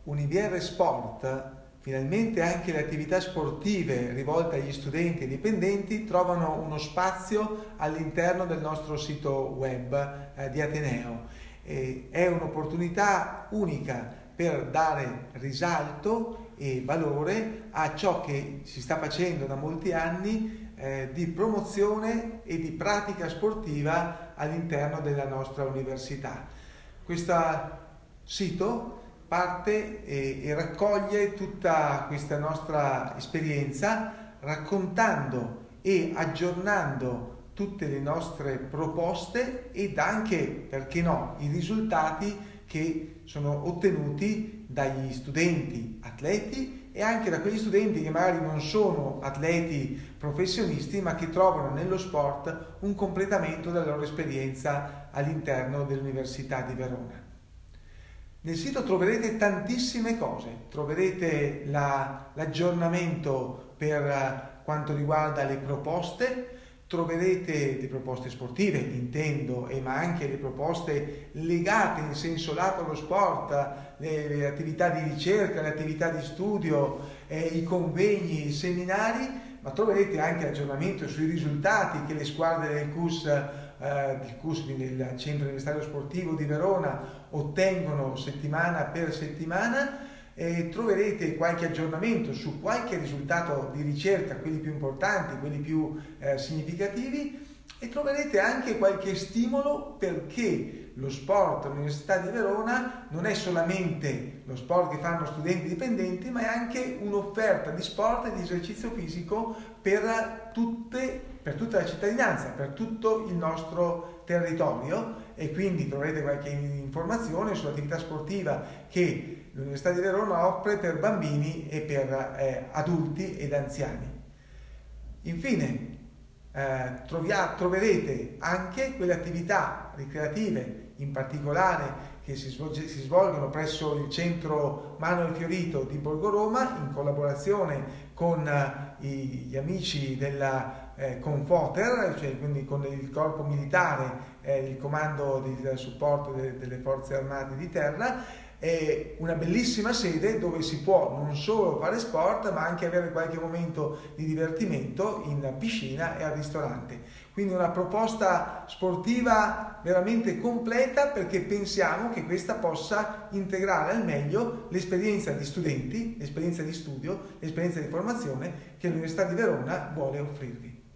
Univiere Sport, finalmente anche le attività sportive rivolte agli studenti e dipendenti trovano uno spazio all'interno del nostro sito web di Ateneo. È un'opportunità unica per dare risalto e valore a ciò che si sta facendo da molti anni di promozione e di pratica sportiva all'interno della nostra università. Questo sito parte e raccoglie tutta questa nostra esperienza, raccontando e aggiornando tutte le nostre proposte ed anche, perché no, i risultati che sono ottenuti dagli studenti atleti e anche da quegli studenti che magari non sono atleti professionisti, ma che trovano nello sport un completamento della loro esperienza all'interno dell'Università di Verona. Nel sito troverete tantissime cose, troverete l'aggiornamento per quanto riguarda le proposte, troverete le proposte sportive, intendo, ma anche le proposte legate in senso lato allo sport, le attività di ricerca, le attività di studio, i convegni, i seminari, ma troverete anche aggiornamento sui risultati che le squadre del CUS, quindi il Centro Universitario Sportivo di Verona, ottengono settimana per settimana. Troverete qualche aggiornamento su qualche risultato di ricerca, quelli più importanti, quelli più significativi, e troverete anche qualche stimolo, perché lo sport all'Università di Verona non è solamente lo sport che fanno studenti dipendenti, ma è anche un'offerta di sport e di esercizio fisico per tutta la cittadinanza, per tutto il nostro territorio, e quindi troverete qualche informazione sull'attività sportiva che l'Università di Verona offre per bambini e per adulti ed anziani. Infine, troverete anche quelle attività ricreative, in particolare che si svolgono presso il centro Manuel Fiorito di Borgo Roma, in collaborazione con gli amici della Confoter, cioè quindi con il corpo militare, il comando di supporto delle forze armate di terra. È una bellissima sede dove si può non solo fare sport, ma anche avere qualche momento di divertimento in piscina e al ristorante. Quindi una proposta sportiva veramente completa, perché pensiamo che questa possa integrare al meglio l'esperienza di studenti, l'esperienza di studio, l'esperienza di formazione che l'Università di Verona vuole offrirvi.